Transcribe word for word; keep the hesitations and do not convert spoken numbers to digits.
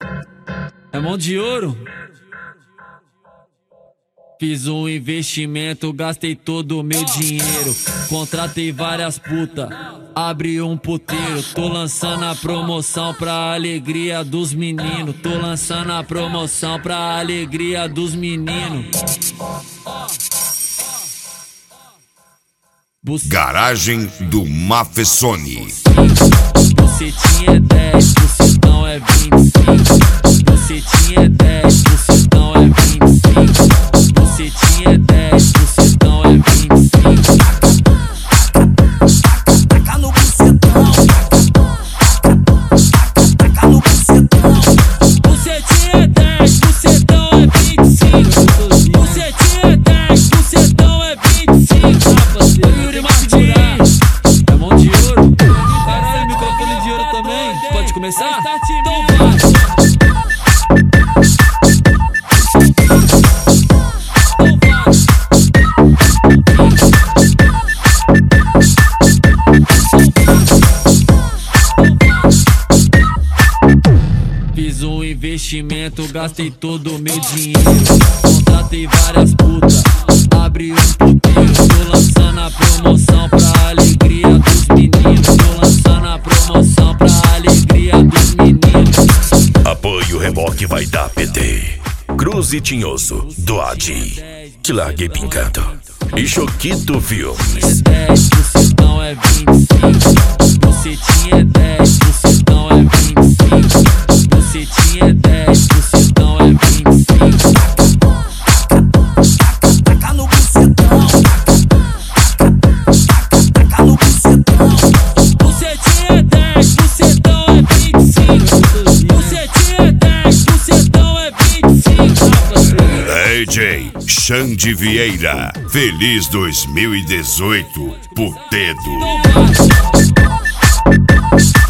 É mão de ouro. Fiz um investimento, gastei todo o meu dinheiro. Contratei várias putas, abri um puteiro. Tô lançando a promoção pra alegria dos meninos. Tô lançando a promoção pra alegria dos meninos. Garagem do Mafessone. Bucetinha é dez, bucetão é vinte e cinco. Bucetinha é dez, bucetão é vinte e cinco. Bucetinha é dez, bucetão é vinte e cinco. Taca no bucetão. Taca no bucetão. Bucetinha é dez, bucetão é vinte e cinco. Bucetinha é dez, bucetão é vinte e cinco. Yuri Martins, é mão de ouro. Caralho, microfone de ouro também. Pode começar? Então vai. Fiz um investimento, gastei todo o meu dinheiro. Contratei várias putas, abri um puteiro. Tô lançando a promoção pra alegria dos meninos. Tô lançando a promoção pra alegria dos meninos. Apoio Reboque vai dar P T. Cruz e Tinhoso, do Adi. Te larguei pincando. E Choquito Filmes. dez, bucetão é vinte e cinco. Bucetinha é dez, bucetão é vinte e cinco. Bucetinha é dez, bucetão é vinte e cinco. Taca no bucetão. Taca no bucetão. Bucetinha é dez, bucetão é vinte e cinco. Bucetinha é dez, bucetão é vinte e cinco. D J Xande Vieira. Feliz dois mil e dezoito, Putedo. Então vai.